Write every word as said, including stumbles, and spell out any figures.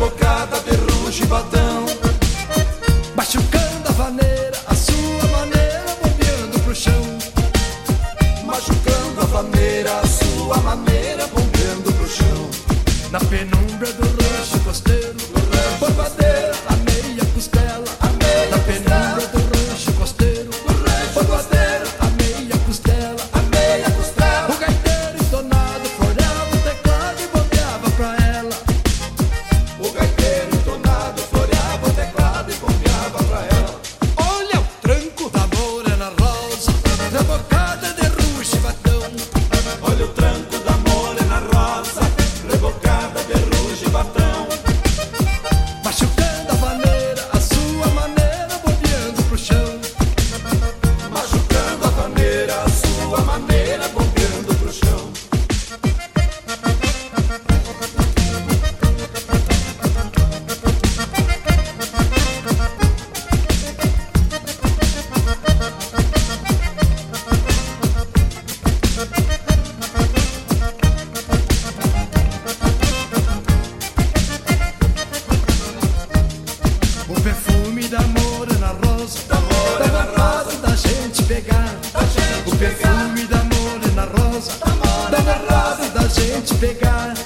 rebocada, derruge batão. Machucando a vaneira, a sua maneira, bombeando pro chão. Machucando a vaneira, a sua maneira, bombeando pro chão. Na penumbra do rancho costeiro, borbadeira, a meia costela. Na penumbra do rancho costeiro, borbadeira, a meia costela. O gaiteiro entonado floreava o teclado e bombeava pra ela. O gaiteiro entonado floreava o teclado e bombeava pra ela. Olha o tranco da morena rosa, rebocada de ruge batão. Olha o tranco da morena rosa, rebocada de ruge batão. Machucando a vaneira, a sua maneira, bombeando pro chão. Machucando a vaneira, a sua maneira, bombeando pro chão. O perfume da morena rosa, da morena rosa da gente pegar. O perfume da morena rosa, da morena rosa da gente pegar.